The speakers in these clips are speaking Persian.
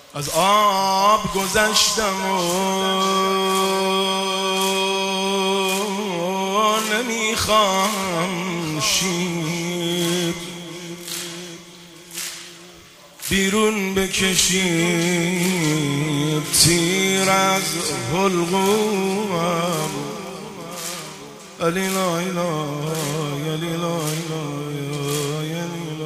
از آب گذشتم و نمیخوام شید بیرون بکشید تیر از حلقوم. علی لا اله علی لا اله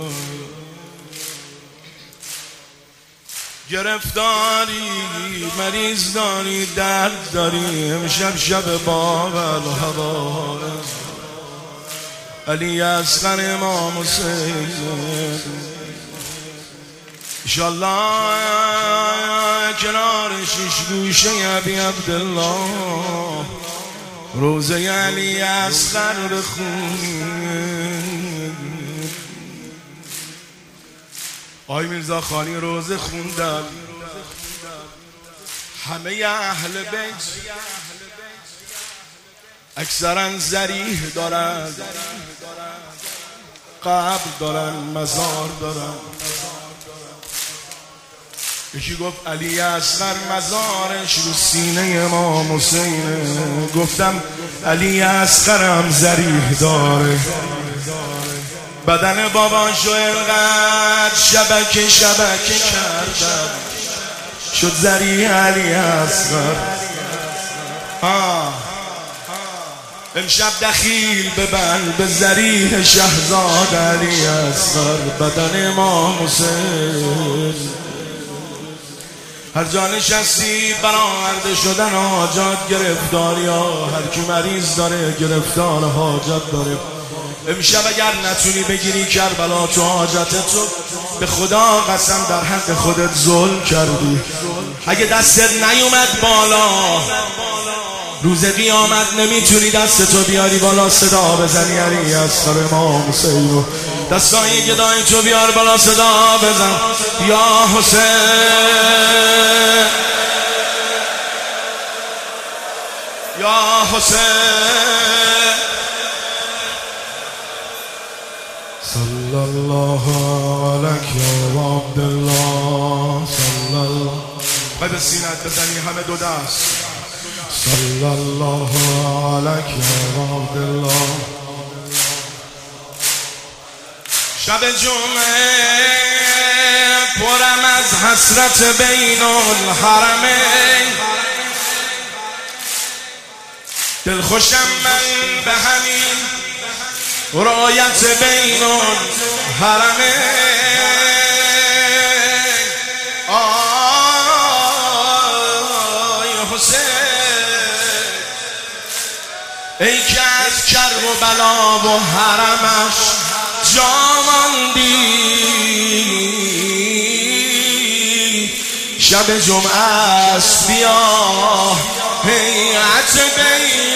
گرفتاری مریض داری درد داری امشب شب باب الهوائز علی اصغر امام حسین انشالله کنار شش گوشه ابی عبدالله روزه علی اصغر بخونید. آقای میرزا خانی روزه خوندن همه اهل بیت اکثرا ذریح دارن، قبر دارن، مزار دارن. یکی گفت علی اصغر مزارش رو سینه امام حسینه، گفتم علی اصغرم ذریح داره. بدن باباشو اینقدر شبکه کردم شد ذریح علی اصغر. امشب دخیل ببن به ذریح شهزاد علی اصغر بدن امام حسین. هر جا نشستی برآورده شدن حاجات گرفتاری ها، هر کی مریض داره گرفتار حاجت داره. امشب اگر نتونی بگیری کربلا تو حاجت تو به خدا قسم در حق خودت ظلم کردی. اگه دستت نیومد بالا روز قیامت نمیتونی دستتو بیاری بالا صدا بزنی علی اصغر امام حسین. دستای گدای تو بیار بالا صدا بزن یا حسین یا حسین. صلی الله علیک یا عبدالله صلی الله. باید سینت بزنی همه دو دست. صلی الله علیک یا عبدالله. شب جمعه پرم از حسرت بین الحرمین، دل خوشم من به همین رایت بین الحرمین. آی حسین ای که از کرب و بلا و حرمش جاماندی، شب جمعه است بیا هیئت بین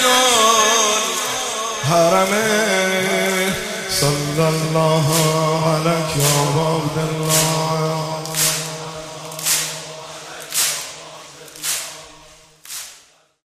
الحرمین. صلی الله علیک یا عبدالله